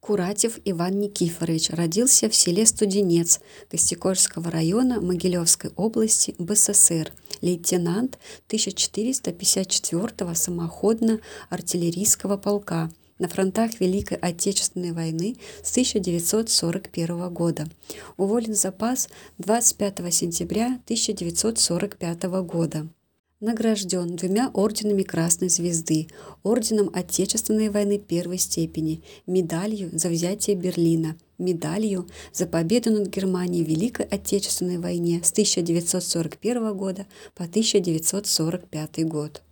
Куратев Иван Никифорович родился в селе Студенец Костякольского района Могилевской области БССР, лейтенант 1454-го самоходно-артиллерийского полка на фронтах Великой Отечественной войны с 1941 года. Уволен в запас 25 сентября 1945 года. Награжден 2 орденами Красной Звезды, орденом Отечественной войны первой степени, медалью за взятие Берлина, медалью за победу над Германией в Великой Отечественной войне с 1941 года по 1945 год.